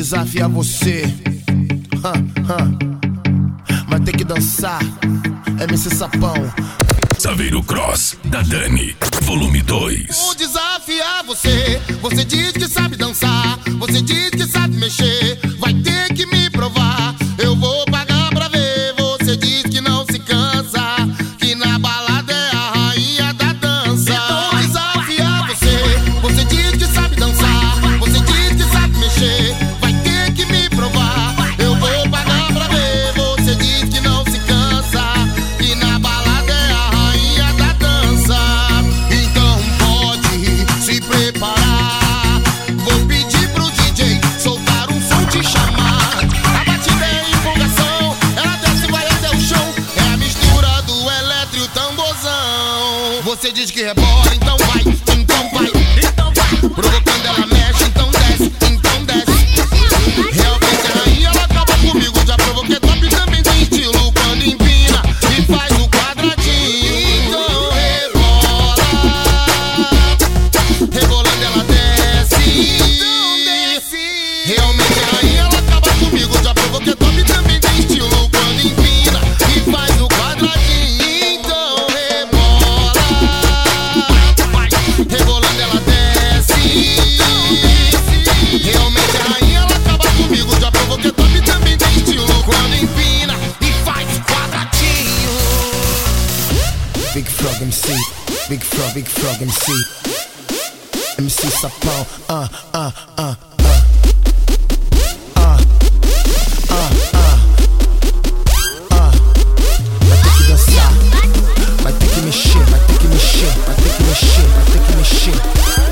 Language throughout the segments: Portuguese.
desafiar você, mas tem que dançar. MC Sapão. Saveiro Cross, da Dani, volume 2. Vou desafiar você. Você diz que sabe dançar, você diz que sabe mexer. Vai ter que me provar, eu vou pagar pra ver. Você diz que não se cansa, que na balada é a rainha da dança. Vou desafiar você. Você diz que sabe dançar, você diz que sabe mexer. Vai ter que me provar, eu vou pagar pra ver. Você diz que não se cansa, que na balada é a rainha da dança. Então pode se preparar, vou pedir pro DJ soltar um som, te chamar. A batida é empolgação, ela desce e vai até o chão. É a mistura do eletro e o tamborzão. Você diz que rebola, então vai, então vai, então vai. Provocando ela mexe, então desce, então desce. Realmente a rainha, ela acaba comigo. Já provoquei top, também tem estilo quando empina e faz o quadradinho. Então rebola, rebolando ela desce, então desce. Realmente a rainha, ela acaba comigo. Já provoquei top, também tem estilo quando empina e faz o quadradinho. Então rebola, rebolando ela desce, então desce. Realmente a rainha, ela acaba comigo. Já provoquei top, também tem estilo quando empina e faz quadradinho. Big Frog MC, Big Frog MC, MC Sapão, Vai ter que dançar, vai ter que mexer, vai ter que mexer, vai ter que mexer, vai ter que mexer.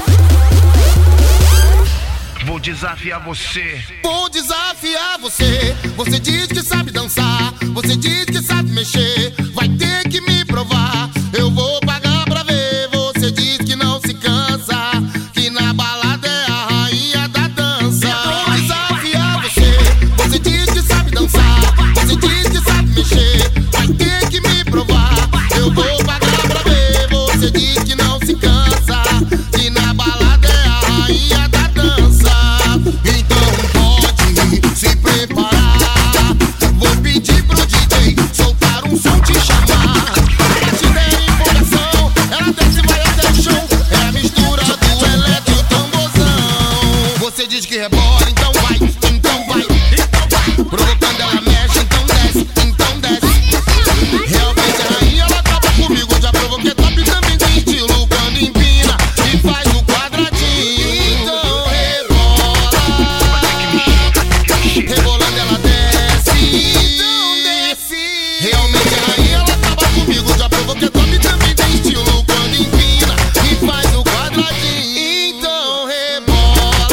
Vou desafiar você. Vou desafiar você. Você diz que sabe dançar, você diz que sabe mexer. Vai ter que me provar, eu vou pagar pra ver. Você diz que não se cansa, que na balada é a rainha da dança. Vou desafiar você. Você diz que sabe dançar, você diz que sabe mexer. Vai ter que me provar, eu vou pagar pra ver. Você diz que não se cansa, que na balada é a rainha da dança. Então pode se preparar, vou pedir pro DJ soltar um som, te chamar. A batida é empolgação, ela desce e vai até o chão. É a mistura do eletro e o tamborzão. Você diz que rebola, então vai, então vai, então vai. Provocando ela mexe, então desce, então desce. Realmente a rainha, ela acaba comigo. Já provoquei top, também tem estilo quando empina e faz o quadradinho. Então rebola, rebolando ela desce, então desce. Realmente a rainha, ela acaba comigo. Já provoquei top, também tem estilo quando empina e faz o quadradinho. Então rebola,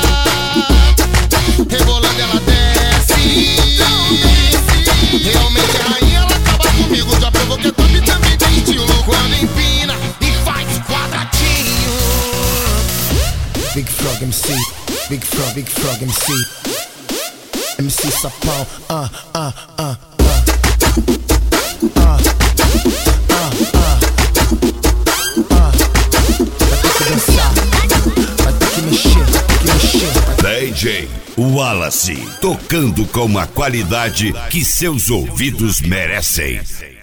rebolando ela desce, então desce. Realmente a rainha, ela acaba comigo. Já provoquei top, também tem estilo quando empina e faz quadradinho. Big Frog MC, Big Frog MC, MC Sapão, Vai ter que dançar, vai ter que mexer, vai ter que mexer. DJ Wallace, tocando com a qualidade que seus ouvidos merecem.